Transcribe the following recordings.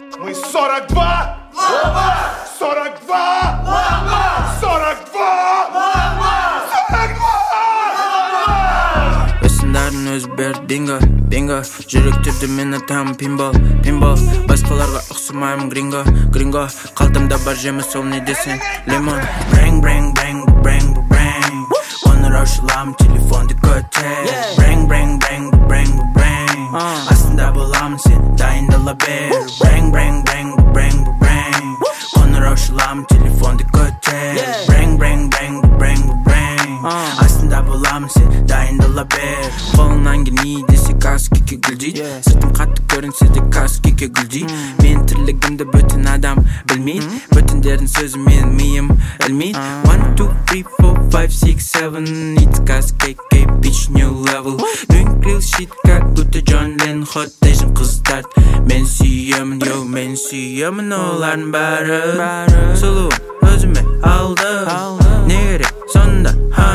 Мы 42! Лама! 42! Лама! 42! Лама! 42! Өсіндәрін өз бер бинго, бинго. Жүректерді мен атам пинбол, пинбол. Басқаларға ұқсамаймын гринго, гринго. Қалтамда бар жемі сол не десең лимон. Брэнг, брэнг, брэнг, брэнг, брэнг. Қоныр аушылам телефонды көтер. Брэнг, брэнг, брэнг, брэнг, брэнг. Астында боламын сен дайындала бер. Брэнг, брэнг, брэнг, брэнг, брэнг. Қоныр аушылам телефонды көтер. Брэнг, брэнг, брэнг, брэнг, брэнг. Астында боламын сен дайындала бер. Қолынан келмей десе каскеке гүлдейді. Сыртым қатты көрінсе де каскеке гүлдейді. Мен тірлігімді бүтін адам білмейді. Бүтіндердің сөзі мен миым ілмейді. 1, 2, 3, 4, 5, 6, 7. It's каскеке, bitch, new level. Doing real shit, как будто Джон Ленн. Хотейшін қыздар мен сүйемін, йоу, мен сүйемін. Олардың бәрі сұлу өзіме алды. Не керек сонда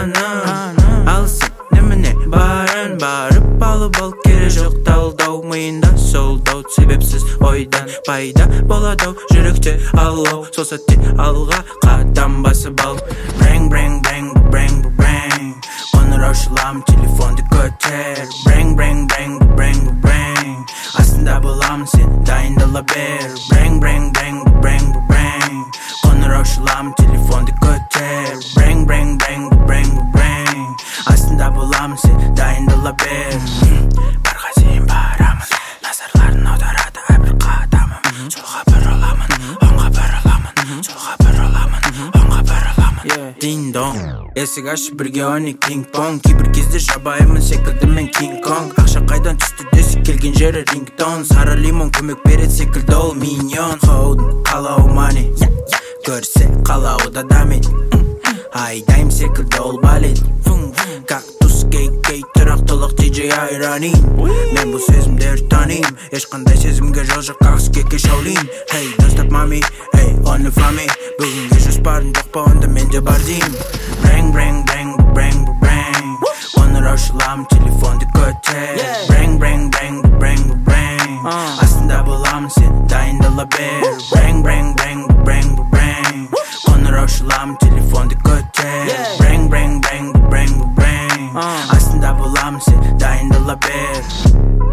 ханым? Алсын немене барын барып алып ал кере жоқ талдау. Миында солдау себепсіз ойдан пайда болады жүректе алау. Сол сәтте алға қадам басып ал. Брэнг, брэнг, брэнг, брэнг, брэнг. Қоныр аушылам телефонды көтер. Брэнг, брэнг, брэнг, брэнг, брэнг. Астында боламын сен дайындала бер. Брэнг, брэнг, брэнг, брэнг, брэнг. Қоныр аушылам телефонды көтер. Брэнг, брэнг, брэнг, брэнг, брэнг. Астында боламын сен дайындала бер. Барға дейін барамын, назарларын аударады әрбір қадамым. Солға бұрыламын, оңға бұрыламын. Солға бұрыламын, оңға бұрыламын. Дин-дон, есік ашып бірге ойнайық пинг-понг. Кейбір кезде жабайымын секілді мен кинг-конг. Ақша қайдан түсті десек келген жері рингтон. Сары лимон көмек береді секілді ол миньон. Хоудың қалауы мани, көрсе қалауы да дамит. Айдайым секілді ол балет. Кактус кей-кей тұрақтылық DJ айранин. Мен бұл сезімдерді таним. Ешқандай сезімге жол жоқ каскеке шаулин. Hey, don't stop mami, hey, only for me. Бүгінге жоспарын жоқ па онда менде бар дейм. Брэнг, брэнг, брэнг, брэнг, брэнг. Қоныр аушылам телефонды көтер. Брэнг, брэнг, брэнг, брэнг, брэнг. Астында боламын сен дайындала бер. Брэнг, брэнг, брэнг, брэнг, брэнг. Қоныр аушылам телефонды көтер. Брэнг, брэнг, брэнг, брэнг, брэнг. Астында боламын сен дайындала бер.